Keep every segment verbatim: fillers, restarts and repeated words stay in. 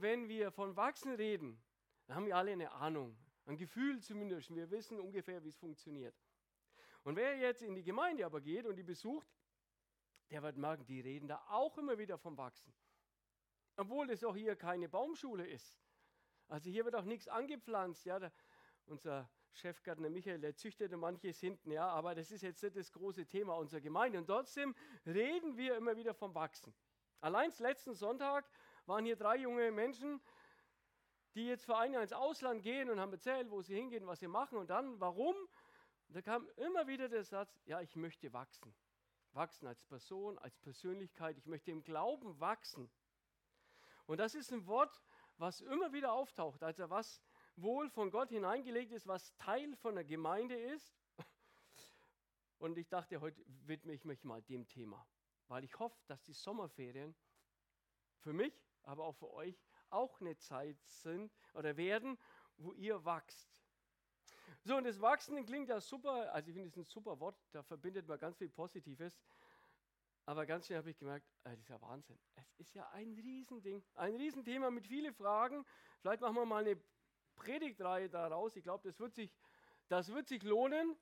Wenn wir von Wachsen reden, dann haben wir alle eine Ahnung, ein Gefühl zumindest. Wir wissen ungefähr, wie es funktioniert. Und wer jetzt in die Gemeinde aber geht und die besucht, der wird merken, die reden da auch immer wieder vom Wachsen. Obwohl es auch hier keine Baumschule ist. Also hier wird auch nichts angepflanzt. Ja, der, unser Chefgärtner Michael, der züchtete manches hinten, ja, aber das ist jetzt nicht das große Thema unserer Gemeinde. Und trotzdem reden wir immer wieder vom Wachsen. Allein letzten Sonntag waren hier drei junge Menschen, die jetzt für ein Jahr ins Ausland gehen und haben erzählt, wo sie hingehen, was sie machen und dann, warum. Und da kam immer wieder der Satz, ja, ich möchte wachsen. Wachsen als Person, als Persönlichkeit. Ich möchte im Glauben wachsen. Und das ist ein Wort, was immer wieder auftaucht, also was wohl von Gott hineingelegt ist, was Teil von der Gemeinde ist. Und ich dachte, heute widme ich mich mal dem Thema, weil ich hoffe, dass die Sommerferien für mich, aber auch für euch auch eine Zeit sind oder werden, wo ihr wachst. So, und das Wachsen klingt ja super, also ich finde es ein super Wort, da verbindet man ganz viel Positives. Aber ganz schnell habe ich gemerkt, äh, das ist ja Wahnsinn. Es ist ja ein Riesending, ein Riesenthema mit vielen Fragen. Vielleicht machen wir mal eine Predigtreihe daraus. Ich glaube, das wird sich, das wird sich lohnen.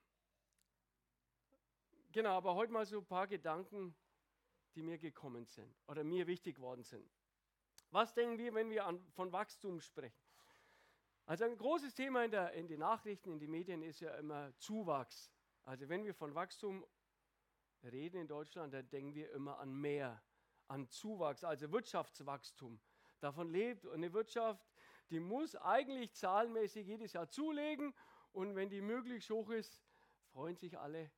Genau, aber heute mal so ein paar Gedanken, die mir gekommen sind oder mir wichtig geworden sind. Was denken wir, wenn wir an, von Wachstum sprechen? Also ein großes Thema in, der, in den Nachrichten, in den Medien ist ja immer Zuwachs. Also wenn wir von Wachstum reden in Deutschland, dann denken wir immer an mehr, an Zuwachs, also Wirtschaftswachstum. Davon lebt eine Wirtschaft, die muss eigentlich zahlenmäßig jedes Jahr zulegen und wenn die möglichst hoch ist, freuen sich alle.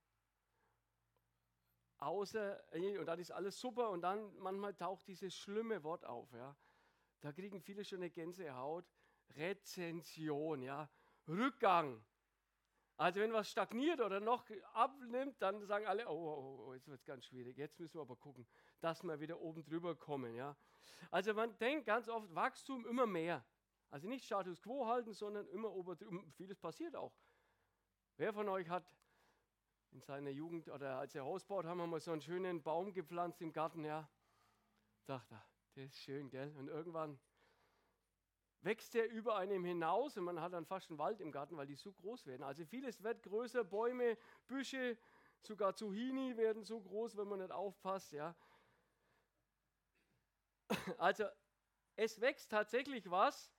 Außer, und dann ist alles super und dann manchmal taucht dieses schlimme Wort auf. Ja. Da kriegen viele schon eine Gänsehaut. Rezension, ja, Rückgang. Also wenn was stagniert oder noch abnimmt, dann sagen alle, oh, oh, oh, jetzt wird es ganz schwierig, jetzt müssen wir aber gucken, dass wir wieder oben drüber kommen. Ja. Also man denkt ganz oft, Wachstum immer mehr. Also nicht Status Quo halten, sondern immer oben drüber. Vieles passiert auch. Wer von euch hat in seiner Jugend oder als er Haus baut, haben wir mal so einen schönen Baum gepflanzt im Garten, ja. Dachte, das ist schön, gell? Und irgendwann wächst der über einem hinaus und man hat dann fast einen Wald im Garten, weil die so groß werden. Also vieles wird größer, Bäume, Büsche, sogar Zucchini werden so groß, wenn man nicht aufpasst. Ja. Also es wächst tatsächlich was,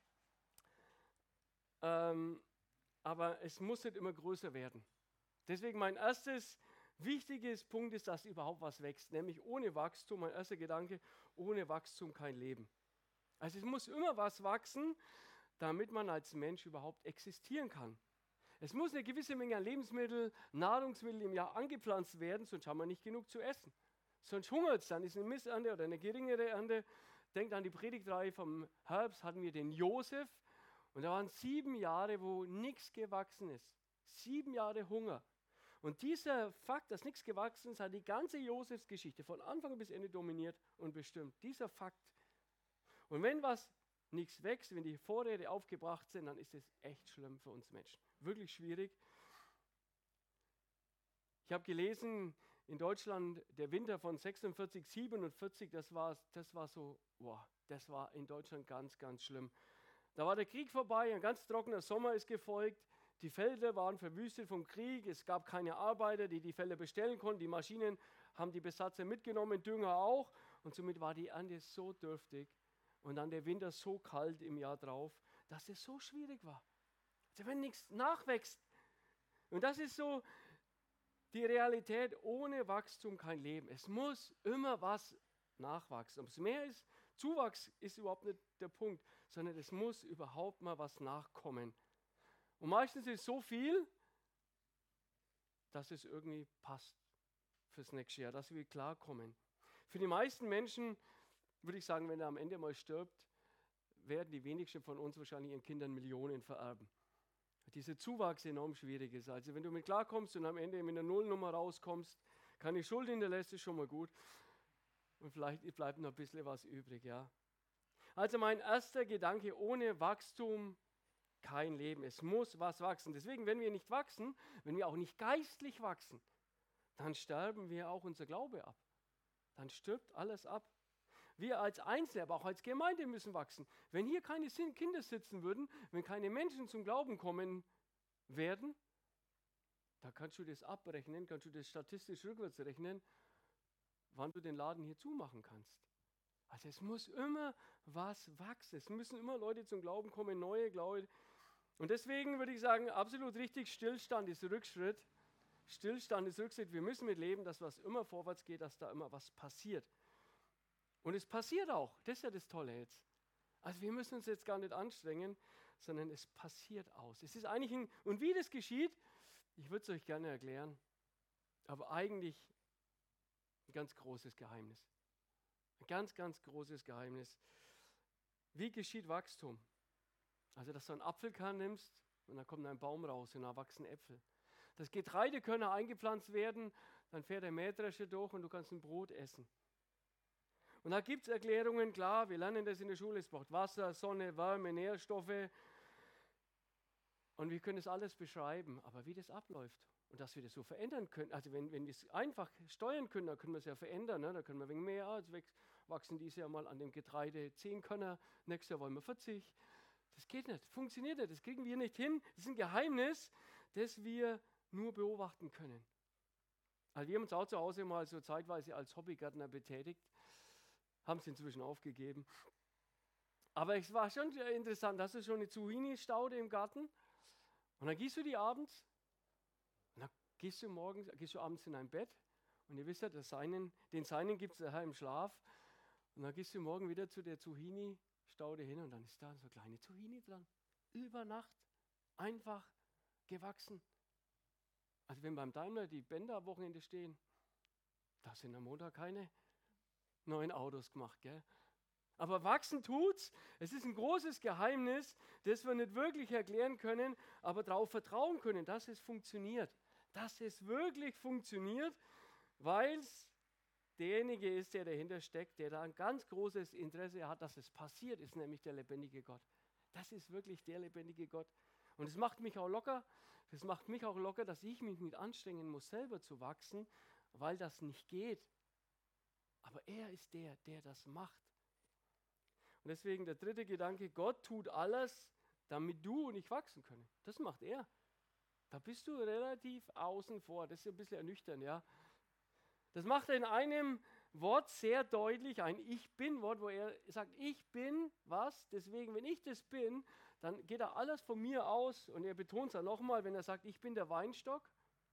ähm, aber es muss nicht immer größer werden. Deswegen mein erstes wichtiges Punkt ist, dass überhaupt was wächst, nämlich ohne Wachstum, mein erster Gedanke, ohne Wachstum kein Leben. Also es muss immer was wachsen, damit man als Mensch überhaupt existieren kann. Es muss eine gewisse Menge an Lebensmittel, Nahrungsmittel im Jahr angepflanzt werden, sonst haben wir nicht genug zu essen. Sonst hungert es, dann ist eine Missernte oder eine geringere Ernte. Denkt an die Predigtreihe vom Herbst, hatten wir den Josef und da waren sieben Jahre, wo nichts gewachsen ist. Sieben Jahre Hunger. Und dieser Fakt, dass nichts gewachsen ist, hat die ganze Josefsgeschichte von Anfang bis Ende dominiert und bestimmt. Dieser Fakt. Und wenn was nichts wächst, wenn die Vorräte aufgebracht sind, dann ist es echt schlimm für uns Menschen. Wirklich schwierig. Ich habe gelesen, in Deutschland der Winter von sechsundvierzig, siebenundvierzig, das war, das war so, wow, das war in Deutschland ganz, ganz schlimm. Da war der Krieg vorbei, ein ganz trockener Sommer ist gefolgt. Die Felder waren verwüstet vom Krieg, es gab keine Arbeiter, die die Felder bestellen konnten. Die Maschinen haben die Besatzer mitgenommen, Dünger auch. Und somit war die Ernte so dürftig. Und dann der Winter so kalt im Jahr drauf, dass es so schwierig war. Also wenn nichts nachwächst. Und das ist so die Realität, ohne Wachstum kein Leben. Es muss immer was nachwachsen. Ob es mehr ist, Zuwachs ist überhaupt nicht der Punkt, sondern es muss überhaupt mal was nachkommen. Und meistens ist es so viel, dass es irgendwie passt fürs nächste Jahr, dass wir klarkommen. Für die meisten Menschen würde ich sagen, wenn er am Ende mal stirbt, werden die wenigsten von uns wahrscheinlich ihren Kindern Millionen vererben. Dieser Zuwachs enorm schwierig ist. Also wenn du mit klarkommst und am Ende mit einer Nullnummer rauskommst, keine Schuld hinterlässt, ist schon mal gut. Und vielleicht bleibt noch ein bisschen was übrig. Ja. Also mein erster Gedanke, ohne Wachstum kein Leben. Es muss was wachsen. Deswegen, wenn wir nicht wachsen, wenn wir auch nicht geistlich wachsen, dann sterben wir auch unser Glaube ab. Dann stirbt alles ab. Wir als Einzelne, aber auch als Gemeinde müssen wachsen. Wenn hier keine Kinder sitzen würden, wenn keine Menschen zum Glauben kommen werden, da kannst du das abrechnen, kannst du das statistisch rückwärts rechnen, wann du den Laden hier zumachen kannst. Also es muss immer was wachsen. Es müssen immer Leute zum Glauben kommen, neue Glaube. Und deswegen würde ich sagen, absolut richtig, Stillstand ist Rückschritt. Stillstand ist Rückschritt. Wir müssen mit leben, dass was immer vorwärts geht, dass da immer was passiert. Und es passiert auch. Das ist ja das Tolle jetzt. Also wir müssen uns jetzt gar nicht anstrengen, sondern es passiert aus. Es ist eigentlich ein, und wie das geschieht, ich würde es euch gerne erklären, aber eigentlich ein ganz großes Geheimnis. Ein ganz, ganz großes Geheimnis. Wie geschieht Wachstum? Also, dass du einen Apfelkern nimmst und dann kommt ein Baum raus und da wachsen Äpfel. Das Getreide könne eingepflanzt werden, dann fährt der Mähdrescher durch und du kannst ein Brot essen. Und da gibt es Erklärungen, klar, wir lernen das in der Schule, es braucht Wasser, Sonne, Wärme, Nährstoffe. Und wir können das alles beschreiben, aber wie das abläuft und dass wir das so verändern können, also wenn, wenn wir es einfach steuern können, dann können wir es ja verändern, ne? Da können wir wegen mehr, also wachsen dieses Jahr mal an dem Getreide zehn Körner, nächstes Jahr wollen wir vierzig. Das geht nicht, funktioniert nicht, das kriegen wir nicht hin. Das ist ein Geheimnis, das wir nur beobachten können. Also wir haben uns auch zu Hause mal so zeitweise als Hobbygärtner betätigt, haben es inzwischen aufgegeben. Aber es war schon interessant, hast du schon eine Zucchini-Staude im Garten und dann gehst du die abends und dann gehst du morgens, gehst du abends in dein Bett und ihr wisst ja, das Seinen, den Seinen gibt es daheim im Schlaf und dann gehst du morgen wieder zu der Zucchini-Staude hin und dann ist da so eine kleine Zucchini dran. Über Nacht einfach gewachsen. Also wenn beim Daimler die Bänder am Wochenende stehen, da sind am Montag keine neuen Autos gemacht, gell? Aber wachsen tut's. Es ist ein großes Geheimnis, das wir nicht wirklich erklären können, aber darauf vertrauen können, dass es funktioniert. Dass es wirklich funktioniert, weil es derjenige ist, der dahinter steckt, der da ein ganz großes Interesse hat, dass es passiert, ist nämlich der lebendige Gott. Das ist wirklich der lebendige Gott. Und es macht mich auch locker, das macht mich auch locker, dass ich mich nicht anstrengen muss, selber zu wachsen, weil das nicht geht. Aber er ist der, der das macht. Und deswegen der dritte Gedanke, Gott tut alles, damit du und ich wachsen können. Das macht er. Da bist du relativ außen vor. Das ist ein bisschen ernüchternd, ja. Das macht er in einem Wort sehr deutlich, ein Ich-Bin-Wort, wo er sagt, ich bin was, deswegen, wenn ich das bin, dann geht er alles von mir aus und er betont es dann nochmal, wenn er sagt, ich bin der Weinstock.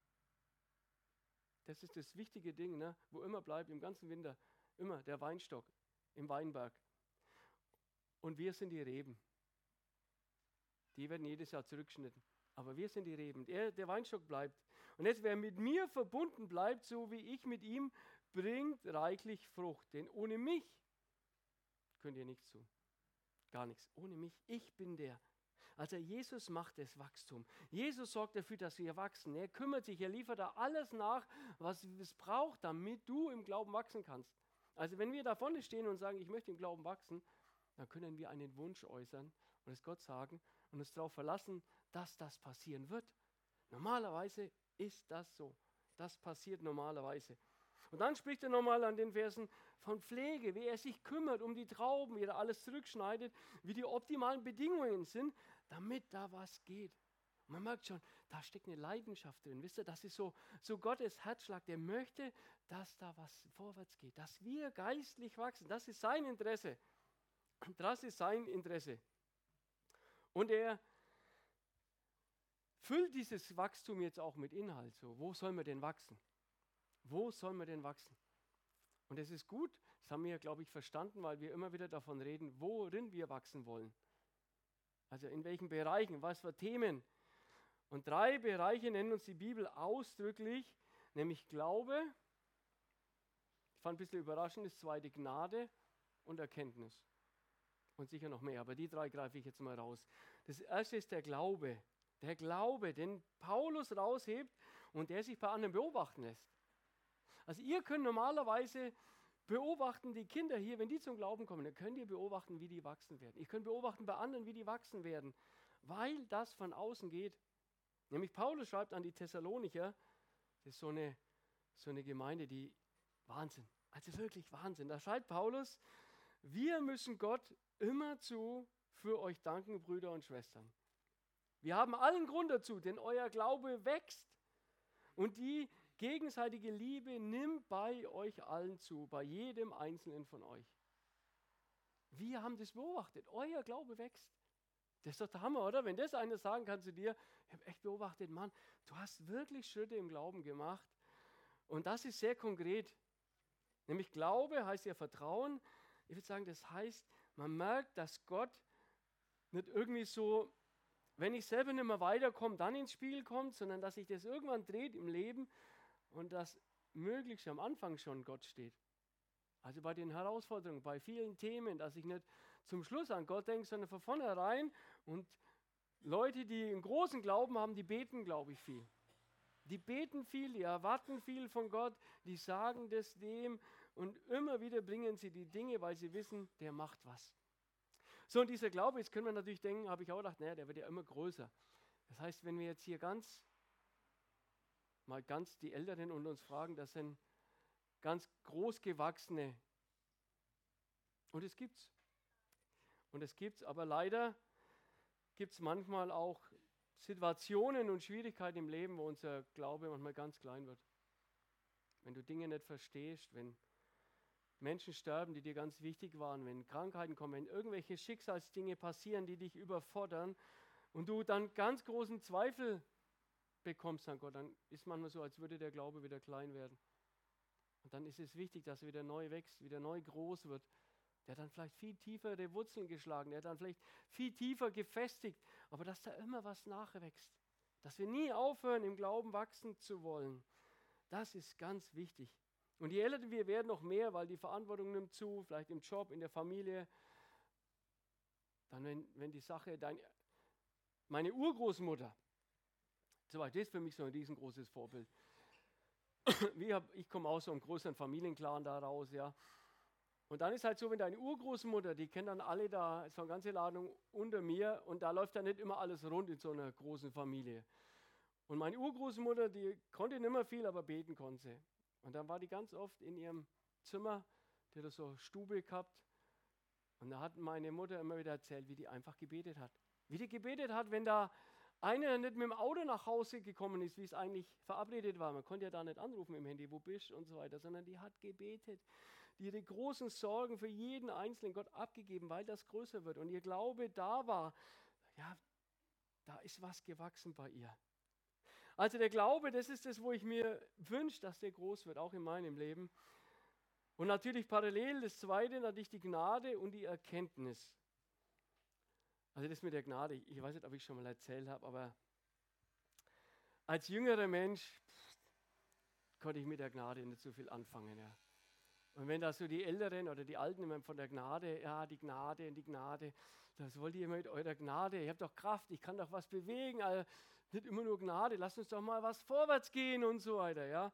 Das ist das wichtige Ding, ne? Wo immer bleibt, im ganzen Winter, immer der Weinstock im Weinberg. Und wir sind die Reben. Die werden jedes Jahr zurückgeschnitten. Aber wir sind die Reben. Er, der Weinstock bleibt. Und jetzt, wer mit mir verbunden bleibt, so wie ich mit ihm, bringt reichlich Frucht. Denn ohne mich könnt ihr nichts tun. Gar nichts. Ohne mich. Ich bin der. Also Jesus macht das Wachstum. Jesus sorgt dafür, dass wir wachsen. Er kümmert sich, er liefert da alles nach, was es braucht, damit du im Glauben wachsen kannst. Also wenn wir da vorne stehen und sagen, ich möchte im Glauben wachsen, dann können wir einen Wunsch äußern und es Gott sagen und uns darauf verlassen, dass das passieren wird. Normalerweise ist das so. Das passiert normalerweise. Und dann spricht er nochmal an den Versen von Pflege, wie er sich kümmert um die Trauben, wie er alles zurückschneidet, wie die optimalen Bedingungen sind, damit da was geht. Und man merkt schon, da steckt eine Leidenschaft drin. Wisst ihr, das ist so, so Gottes Herzschlag, der möchte, dass da was vorwärts geht, dass wir geistlich wachsen. Das ist sein Interesse. Das ist sein Interesse. Und er füllt dieses Wachstum jetzt auch mit Inhalt. So, wo soll man denn wachsen? Wo soll man denn wachsen? Und das ist gut, das haben wir, glaube ich, verstanden, weil wir immer wieder davon reden, worin wir wachsen wollen. Also in welchen Bereichen, was für Themen. Und drei Bereiche nennen uns die Bibel ausdrücklich, nämlich Glaube, ich fand ein bisschen überraschend, das zweite Gnade und Erkenntnis. Und sicher noch mehr, aber die drei greife ich jetzt mal raus. Das erste ist der Glaube. Der Glaube, den Paulus raushebt und der sich bei anderen beobachten lässt. Also ihr könnt normalerweise beobachten, die Kinder hier, wenn die zum Glauben kommen, dann könnt ihr beobachten, wie die wachsen werden. Ihr könnt beobachten bei anderen, wie die wachsen werden, weil das von außen geht. Nämlich Paulus schreibt an die Thessalonicher, das ist so eine, so eine Gemeinde, die Wahnsinn, also wirklich Wahnsinn. Da schreibt Paulus, Wir müssen Gott immerzu für euch danken, Brüder und Schwestern. Wir haben allen Grund dazu, denn euer Glaube wächst und die gegenseitige Liebe nimmt bei euch allen zu, bei jedem Einzelnen von euch. Wir haben das beobachtet, euer Glaube wächst. Das ist doch der Hammer, oder? Wenn das einer sagen kann zu dir, ich habe echt beobachtet, Mann, du hast wirklich Schritte im Glauben gemacht. Und das ist sehr konkret. Nämlich Glaube heißt ja Vertrauen. Ich würde sagen, das heißt, man merkt, dass Gott nicht irgendwie so, wenn ich selber nicht mehr weiterkomme, dann ins Spiel kommt, sondern dass sich das irgendwann dreht im Leben und dass möglichst am Anfang schon Gott steht. Also bei den Herausforderungen, bei vielen Themen, dass ich nicht zum Schluss an Gott denke, sondern von vornherein. Und Leute, die einen großen Glauben haben, die beten, glaube ich, viel. Die beten viel, die erwarten viel von Gott, die sagen das dem und immer wieder bringen sie die Dinge, weil sie wissen, der macht was. So, und dieser Glaube, jetzt können wir natürlich denken, habe ich auch gedacht, naja, der wird ja immer größer. Das heißt, wenn wir jetzt hier ganz, mal ganz die Älteren unter uns fragen, das sind ganz großgewachsene. Und es gibt's. Und es gibt's, aber leider gibt es manchmal auch Situationen und Schwierigkeiten im Leben, wo unser Glaube manchmal ganz klein wird. Wenn du Dinge nicht verstehst, wenn Menschen sterben, die dir ganz wichtig waren, wenn Krankheiten kommen, wenn irgendwelche Schicksalsdinge passieren, die dich überfordern und du dann ganz großen Zweifel bekommst an Gott, dann ist manchmal so, als würde der Glaube wieder klein werden. Und dann ist es wichtig, dass er wieder neu wächst, wieder neu groß wird. Der hat dann vielleicht viel tiefere Wurzeln geschlagen, der hat dann vielleicht viel tiefer gefestigt, aber dass da immer was nachwächst. Dass wir nie aufhören, im Glauben wachsen zu wollen. Das ist ganz wichtig. Und je älter wir werden, noch mehr, weil die Verantwortung nimmt zu, vielleicht im Job, in der Familie. Dann, wenn, wenn die Sache, dein, meine Urgroßmutter, so, das ist für mich so ein riesengroßes Vorbild. Ich komme aus so einem größeren Familienclan da raus, ja. Und dann ist halt so, wenn deine Urgroßmutter, die kennen dann alle da, so eine ganze Ladung unter mir und da läuft dann nicht immer alles rund in so einer großen Familie. Und meine Urgroßmutter, die konnte nicht mehr viel, aber beten konnte sie. Und dann war die ganz oft in ihrem Zimmer, die hat so eine Stube gehabt. Und da hat meine Mutter immer wieder erzählt, wie die einfach gebetet hat. Wie die gebetet hat, wenn da einer nicht mit dem Auto nach Hause gekommen ist, wie es eigentlich verabredet war. Man konnte ja da nicht anrufen im Handy, wo bist du und so weiter, sondern die hat gebetet. Die ihre großen Sorgen für jeden Einzelnen Gott abgegeben, weil das größer wird. Und ihr Glaube da war, ja, da ist was gewachsen bei ihr. Also der Glaube, das ist das, wo ich mir wünsche, dass der groß wird, auch in meinem Leben. Und natürlich parallel das Zweite, natürlich die Gnade und die Erkenntnis. Also das mit der Gnade, ich weiß nicht, ob ich schon mal erzählt habe, aber als jüngerer Mensch pff, konnte ich mit der Gnade nicht so viel anfangen. Ja. Und wenn da so die Älteren oder die Alten immer von der Gnade, ja, die Gnade und die Gnade, das wollt ihr immer mit eurer Gnade, ich habe doch Kraft, ich kann doch was bewegen, also nicht immer nur Gnade, lasst uns doch mal was vorwärts gehen und so weiter, ja.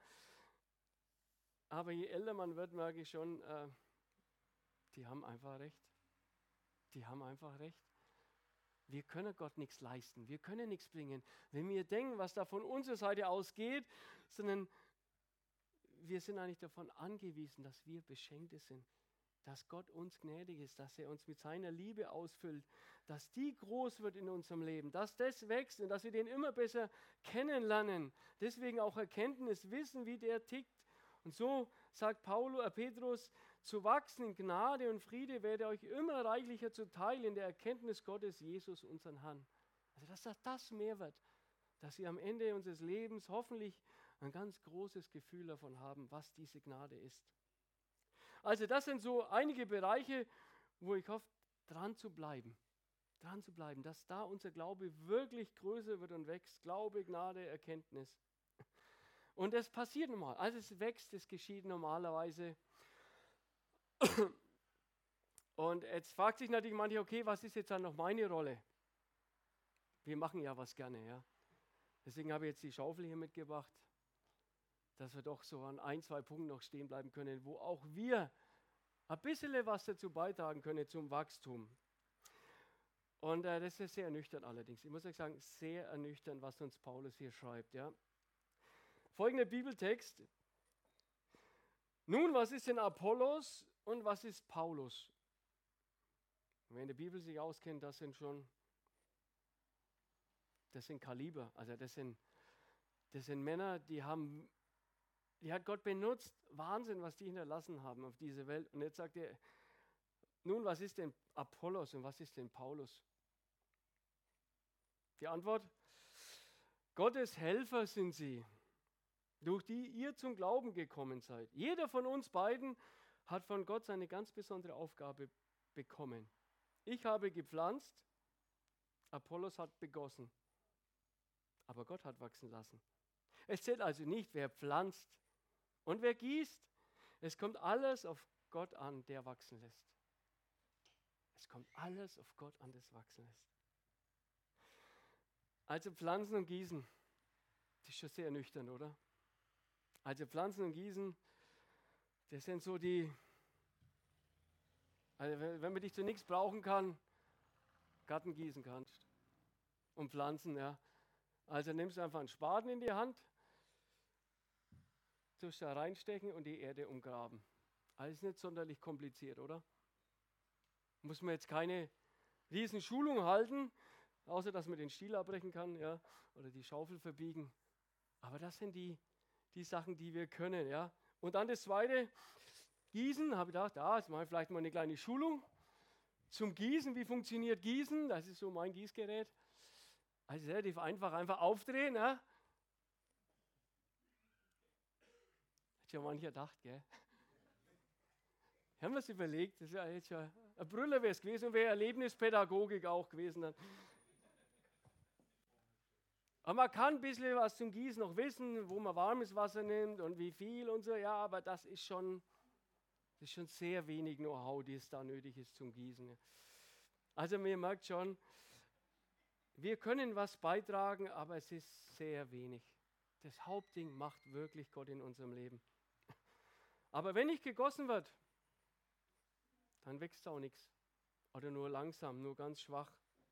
Aber je älter man wird, merke ich schon, äh, die haben einfach recht. Die haben einfach recht. Wir können Gott nichts leisten, wir können nichts bringen, wenn wir denken, was da von unserer Seite ausgeht, sondern wir sind eigentlich davon angewiesen, dass wir Beschenkte sind, dass Gott uns gnädig ist, dass er uns mit seiner Liebe ausfüllt, dass die groß wird in unserem Leben, dass das wächst und dass wir den immer besser kennenlernen. Deswegen auch Erkenntnis, Wissen, wie der tickt. Und so sagt Paulus, äh Petrus, zu wachsen in Gnade und Friede werde euch immer reichlicher zuteil in der Erkenntnis Gottes, Jesus, unseren Herrn. Also dass das, das mehr wird, dass wir am Ende unseres Lebens hoffentlich ein ganz großes Gefühl davon haben, was diese Gnade ist. Also das sind so einige Bereiche, wo ich hoffe, dran zu bleiben. Dran zu bleiben, dass da unser Glaube wirklich größer wird und wächst. Glaube, Gnade, Erkenntnis. Und das passiert normal. Also es wächst, es geschieht normalerweise. Und jetzt fragt sich natürlich manche, okay, was ist jetzt dann noch meine Rolle? Wir machen ja was gerne, ja. Deswegen habe ich jetzt die Schaufel hier mitgebracht, dass wir doch so an ein, zwei Punkten noch stehen bleiben können, wo auch wir ein bisschen was dazu beitragen können zum Wachstum. Und äh, das ist sehr ernüchternd allerdings. Ich muss euch sagen, sehr ernüchternd, was uns Paulus hier schreibt. Ja. Folgender Bibeltext. Nun, was ist denn Apollos und was ist Paulus? Und wer in der Bibel sich auskennt, das sind schon, das sind Kaliber, also das sind, das sind Männer, die haben, die hat Gott benutzt, Wahnsinn, was die hinterlassen haben auf diese Welt. Und jetzt sagt er, nun, was ist denn Apollos und was ist denn Paulus? Die Antwort, Gottes Helfer sind sie, durch die ihr zum Glauben gekommen seid. Jeder von uns beiden hat von Gott seine ganz besondere Aufgabe bekommen. Ich habe gepflanzt, Apollos hat begossen, aber Gott hat wachsen lassen. Es zählt also nicht, wer pflanzt und wer gießt. Es kommt alles auf Gott an, der wachsen lässt. Es kommt alles auf Gott an, das wachsen lässt. Also Pflanzen und Gießen, das ist schon sehr nüchtern, oder? Also Pflanzen und Gießen, das sind so die, also wenn man dich zu nichts brauchen kann, Garten gießen kannst und Pflanzen, ja. Also nimmst du einfach einen Spaten in die Hand, tust da reinstecken und die Erde umgraben. Alles nicht sonderlich kompliziert, oder? Muss man jetzt keine riesen Schulung halten, außer dass man den Stiel abbrechen kann, ja, oder die Schaufel verbiegen. Aber das sind die, die Sachen, die wir können, ja. Und dann das Zweite, Gießen, habe ich gedacht, ah, jetzt mache ich vielleicht mal eine kleine Schulung zum Gießen. Wie funktioniert Gießen? Das ist so mein Gießgerät. Also relativ einfach, einfach aufdrehen, ja. Hat ja mancher gedacht, gell. Haben wir es überlegt, das wäre jetzt ja ein Brüller wäre es gewesen und wäre Erlebnispädagogik auch gewesen dann. Aber man kann ein bisschen was zum Gießen noch wissen, wo man warmes Wasser nimmt und wie viel und so, ja, aber das ist schon, das ist schon sehr wenig Know-how, das da nötig ist zum Gießen. Also man merkt schon, wir können was beitragen, aber es ist sehr wenig. Das Hauptding macht wirklich Gott in unserem Leben. Aber wenn nicht gegossen wird, dann wächst auch nichts. Oder nur langsam, nur ganz schwach.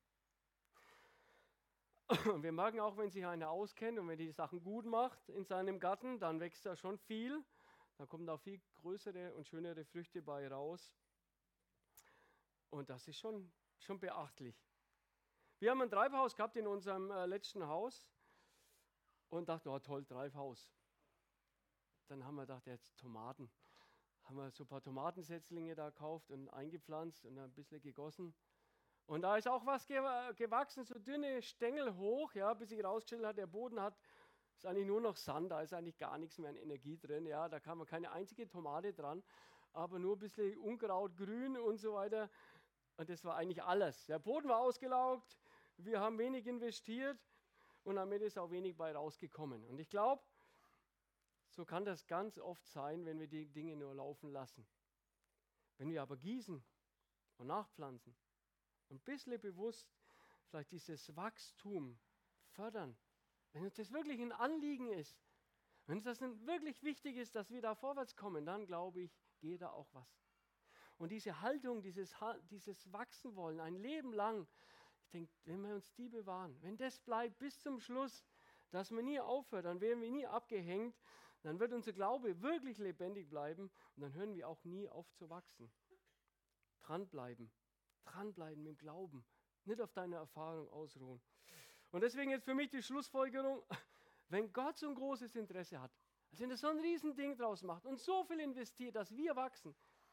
Und wir merken auch, wenn sich einer auskennt und wenn die Sachen gut macht in seinem Garten, dann wächst da schon viel. Da kommen auch viel größere und schönere Früchte bei raus. Und das ist schon, schon beachtlich. Wir haben ein Treibhaus gehabt in unserem äh, letzten Haus und dachten, oh toll, Treibhaus. Dann haben wir gedacht, jetzt Tomaten. Haben wir so ein paar Tomatensetzlinge da gekauft und eingepflanzt und ein bisschen gegossen. Und da ist auch was gewachsen, so dünne Stängel hoch, ja, bis sich rausgestellt hat, der Boden hat, ist eigentlich nur noch Sand, da ist eigentlich gar nichts mehr an Energie drin, ja, da kam keine einzige Tomate dran, aber nur ein bisschen Unkraut, Grün und so weiter. Und das war eigentlich alles. Der Boden war ausgelaugt, wir haben wenig investiert und am Ende ist auch wenig bei rausgekommen. Und ich glaube, so kann das ganz oft sein, wenn wir die Dinge nur laufen lassen. Wenn wir aber gießen und nachpflanzen, ein bisschen bewusst vielleicht dieses Wachstum fördern, wenn uns das wirklich ein Anliegen ist, wenn uns das wirklich wichtig ist, dass wir da vorwärts kommen, dann glaube ich, geht da auch was. Und diese Haltung, dieses, dieses Wachsen wollen, ein Leben lang, ich denke, wenn wir uns die bewahren, wenn das bleibt bis zum Schluss, dass man nie aufhört, dann werden wir nie abgehängt, dann wird unser Glaube wirklich lebendig bleiben und dann hören wir auch nie auf zu wachsen. Dranbleiben, dranbleiben im Glauben, nicht auf deine Erfahrung ausruhen. Und deswegen jetzt für mich die Schlussfolgerung, wenn Gott so ein großes Interesse hat, also wenn er so ein Riesending draus macht und so viel investiert, dass wir wachsen,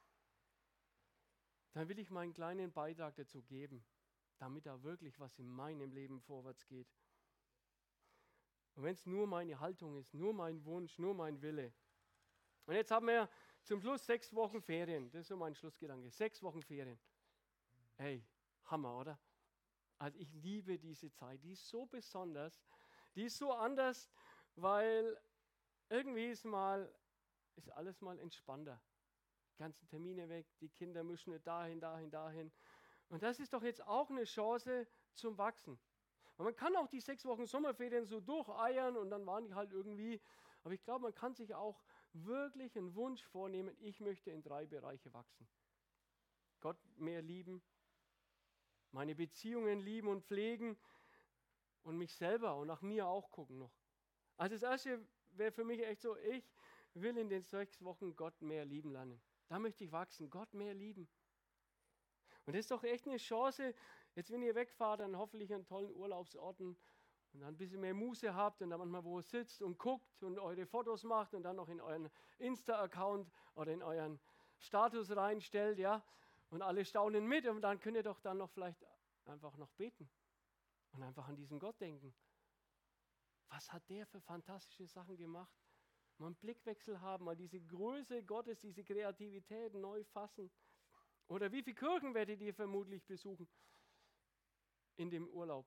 dann will ich meinen kleinen Beitrag dazu geben, damit da wirklich was in meinem Leben vorwärts geht. Und wenn es nur meine Haltung ist, nur mein Wunsch, nur mein Wille. Und jetzt haben wir zum Schluss sechs Wochen Ferien. Das ist so mein Schlussgedanke. Sechs Wochen Ferien. Hey, Hammer, oder? Also ich liebe diese Zeit. Die ist so besonders. Die ist so anders, weil irgendwie ist mal, ist alles mal entspannter. Die ganzen Termine weg, die Kinder mischen nicht dahin, dahin, dahin. Und das ist doch jetzt auch eine Chance zum Wachsen. Und man kann auch die sechs Wochen Sommerferien so durcheiern und dann waren die halt irgendwie, aber ich glaube, man kann sich auch wirklich einen Wunsch vornehmen, ich möchte in drei Bereiche wachsen. Gott mehr lieben, meine Beziehungen lieben und pflegen und mich selber und nach mir auch gucken noch. Also das Erste wäre für mich echt so, ich will in den sechs Wochen Gott mehr lieben lernen. Da möchte ich wachsen, Gott mehr lieben. Und das ist doch echt eine Chance, jetzt wenn ihr wegfahrt, dann hoffentlich an tollen Urlaubsorten und dann ein bisschen mehr Muße habt und dann manchmal wo sitzt und guckt und eure Fotos macht und dann noch in euren Insta-Account oder in euren Status reinstellt, ja, und alle staunen mit und dann könnt ihr doch dann noch vielleicht einfach noch beten und einfach an diesen Gott denken. Was hat der für fantastische Sachen gemacht? Mal einen Blickwechsel haben, mal diese Größe Gottes, diese Kreativität neu fassen. Oder wie viele Kirchen werdet ihr vermutlich besuchen in dem Urlaub?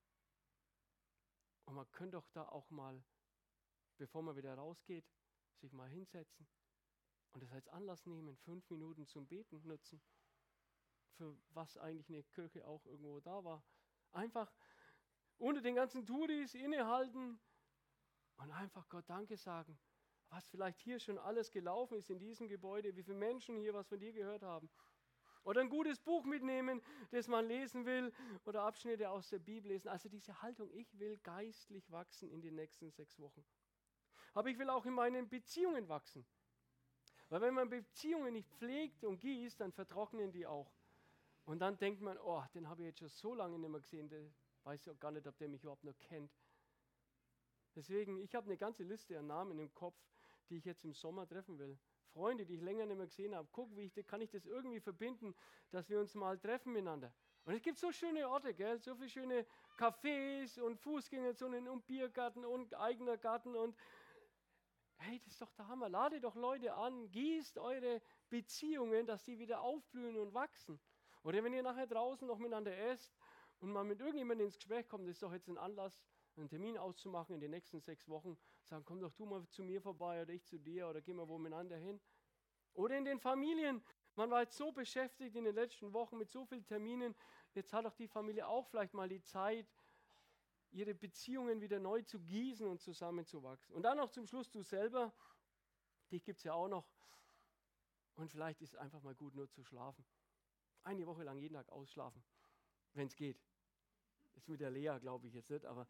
Und man könnte doch da auch mal, bevor man wieder rausgeht, sich mal hinsetzen und das als Anlass nehmen, fünf Minuten zum Beten nutzen, für was eigentlich eine Kirche auch irgendwo da war. Einfach unter den ganzen Touris innehalten und einfach Gott Danke sagen, was vielleicht hier schon alles gelaufen ist in diesem Gebäude, wie viele Menschen hier was von dir gehört haben. Oder ein gutes Buch mitnehmen, das man lesen will, oder Abschnitte aus der Bibel lesen. Also diese Haltung, ich will geistlich wachsen in den nächsten sechs Wochen. Aber ich will auch in meinen Beziehungen wachsen. Weil wenn man Beziehungen nicht pflegt und gießt, dann vertrocknen die auch. Und dann denkt man, oh, den habe ich jetzt schon so lange nicht mehr gesehen, der weiß ja gar nicht, ob der mich überhaupt noch kennt. Deswegen, ich habe eine ganze Liste an Namen im Kopf, die ich jetzt im Sommer treffen will. Freunde, die ich länger nicht mehr gesehen habe. Guck, wie ich, kann ich das irgendwie verbinden, dass wir uns mal treffen miteinander. Und es gibt so schöne Orte, gell? So viele schöne Cafés und Fußgängerzonen und Biergarten und eigener Garten. Und hey, das ist doch der Hammer. Lade doch Leute an, gießt eure Beziehungen, dass die wieder aufblühen und wachsen. Oder wenn ihr nachher draußen noch miteinander esst und mal mit irgendjemandem ins Gespräch kommt, das ist doch jetzt ein Anlass, einen Termin auszumachen in den nächsten sechs Wochen, sagen, komm doch du mal zu mir vorbei oder ich zu dir oder gehen wir wo miteinander hin. Oder in den Familien, man war jetzt so beschäftigt in den letzten Wochen mit so vielen Terminen, jetzt hat auch die Familie auch vielleicht mal die Zeit, ihre Beziehungen wieder neu zu gießen und zusammenzuwachsen. Und dann noch zum Schluss du selber, dich gibt es ja auch noch und vielleicht ist es einfach mal gut nur zu schlafen. Eine Woche lang jeden Tag ausschlafen, wenn es geht. Ist mit der Lea, glaube ich jetzt nicht, aber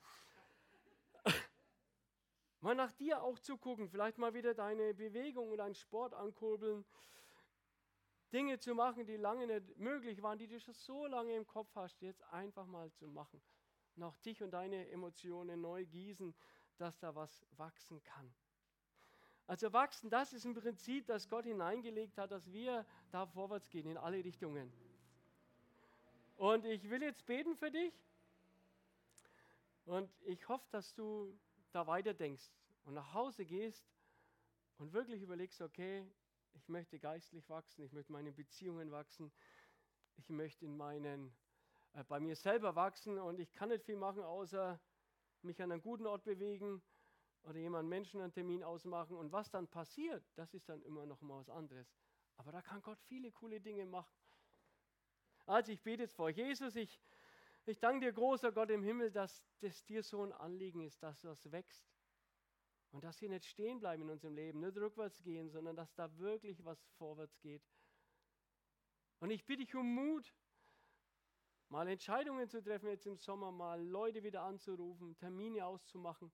mal nach dir auch zu gucken, vielleicht mal wieder deine Bewegung und deinen Sport ankurbeln, Dinge zu machen, die lange nicht möglich waren, die du schon so lange im Kopf hast, jetzt einfach mal zu machen. Und auch dich und deine Emotionen neu gießen, dass da was wachsen kann. Also wachsen, das ist ein Prinzip, das Gott hineingelegt hat, dass wir da vorwärts gehen in alle Richtungen. Und ich will jetzt beten für dich und ich hoffe, dass du da weiterdenkst und nach Hause gehst und wirklich überlegst, okay, ich möchte geistlich wachsen, ich möchte in meinen Beziehungen wachsen, ich möchte in meinen, äh, bei mir selber wachsen und ich kann nicht viel machen, außer mich an einen guten Ort bewegen oder jemandem Menschen einen Termin ausmachen und was dann passiert, das ist dann immer noch mal was anderes. Aber da kann Gott viele coole Dinge machen. Also ich bete jetzt vor euch. Jesus, ich, ich danke dir, großer Gott im Himmel, dass das dir so ein Anliegen ist, dass das wächst. Und dass wir nicht stehen bleiben in unserem Leben, nicht rückwärts gehen, sondern dass da wirklich was vorwärts geht. Und ich bitte dich um Mut, mal Entscheidungen zu treffen jetzt im Sommer, mal Leute wieder anzurufen, Termine auszumachen.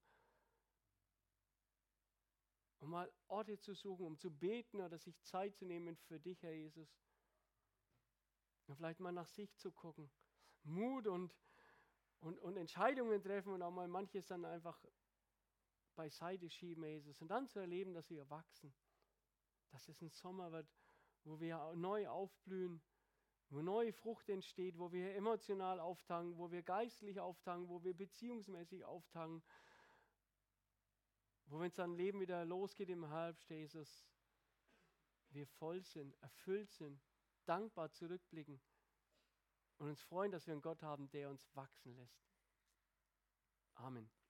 Um mal Orte zu suchen, um zu beten oder sich Zeit zu nehmen für dich, Herr Jesus. Und vielleicht mal nach sich zu gucken. Mut und, und, und Entscheidungen treffen und auch mal manches dann einfach beiseite schieben, Jesus. Und dann zu erleben, dass wir wachsen. Dass es ein Sommer wird, wo wir neu aufblühen, wo neue Frucht entsteht, wo wir emotional auftanken, wo wir geistlich auftanken, wo wir beziehungsmäßig auftanken. Wo, wenn es dann Leben wieder losgeht im Herbst, Jesus, wir voll sind, erfüllt sind, dankbar zurückblicken und uns freuen, dass wir einen Gott haben, der uns wachsen lässt. Amen.